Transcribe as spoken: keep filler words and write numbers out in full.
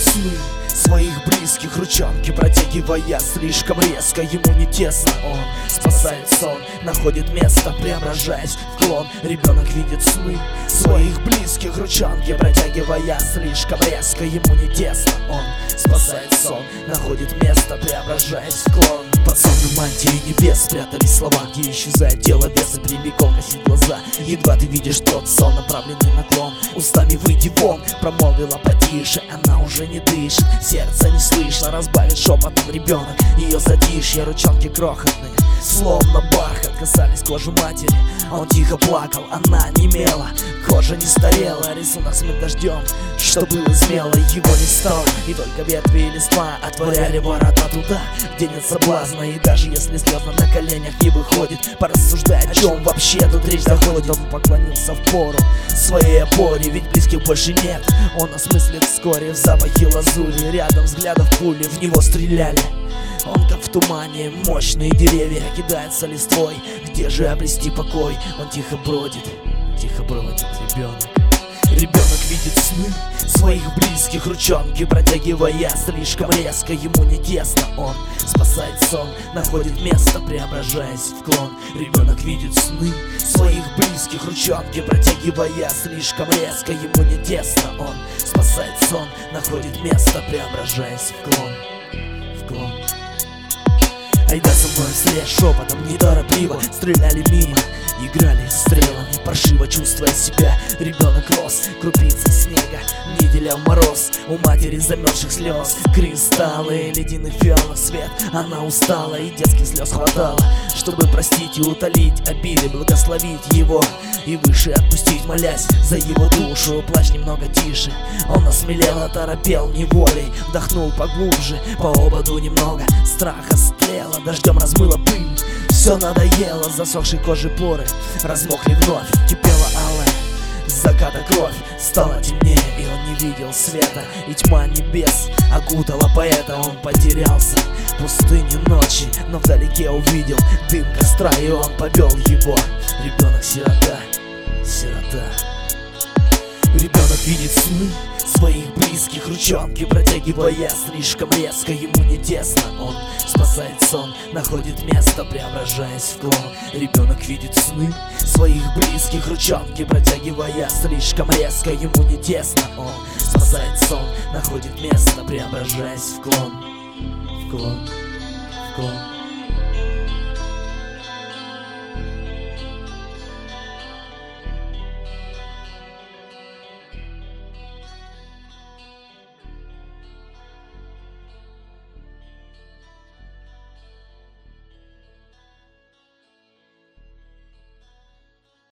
сны своих близких, ручонки протягивая слишком резко. Ему не тесно, он спасает сон, находит место, преображаясь в клон. Ребенок видит сны своих близких, ручонки протягивая слишком резко. Ему не тесно, он спасает сон, находит место, преображаясь в клон. Под сонной мантией небес спрятались слова, где исчезает тело без и прямиком косит глаза. Едва ты видишь тот сон, направленный наклон. Устами выйди вон, промолвила потише, она уже не дышит. Сердце не слышно, разбавит шепотом ребенок. Ее затишье, ручонки крохотные, словно бархат, касались кожи матери. Он тихо плакал, она немела, кожа не старела. Рисунок смыт дождем, что было смело, его не стало. И только ветви и листва отворяли ворота туда, где нет соблазна. И даже если слезно на коленях не выходит, порассуждай, о чем вообще тут речь заходит. Он поклонился в пору своей опоре, ведь близких больше нет. Он осмыслит вскоре в запахе лазури. Рядом взглядов пули в него стреляли. Он как в тумане, мощные деревья кидаются листвой. Где же обрести покой? Он тихо бродит, тихо бродит ребенок. Ребенок видит сны своих близких, ручонки протягивая слишком резко. Ему не тесно, он спасает сон, находит место, преображаясь в клон. Ребенок видит сны своих близких, ручонки протягивая слишком резко. Ему не тесно, он спасает сон, находит место, преображаясь в клон. В клон. Айда со мной вслед, шепотом неторопливо стреляли мимо, играли стрелами, паршиво чувствуя себя. Ребенок рос, крупицы снега, неделя в мороз. У матери замерзших слез кристаллы, ледяных фиалов свет. Она устала и детских слез хватало, чтобы простить и утолить обиды, благословить его и выше отпустить, молясь за его душу. Плач немного тише, он осмелел, оторопел неволей, вдохнул поглубже, по ободу немного страха стлело, дождем размыло пыль. Все надоело, засохшей кожи поры размокли вновь, кипела алая с заката кровь. Стало темнее, и он не видел света, и тьма небес окутала поэта. Он потерялся в пустыне ночи, но вдалеке увидел дым костра, и он повел его. Ребенок-сирота, сирота. Ребенок видит сны своих близких, ручонки протягивая слишком резко. Ему не тесно, он спасает сон, находит место, преображаясь в клон. Ребенок видит сны своих близких, ручонки протягивая слишком резко. Ему не тесно, он спасает сон, находит место, преображаясь в клон. В клон, в клон.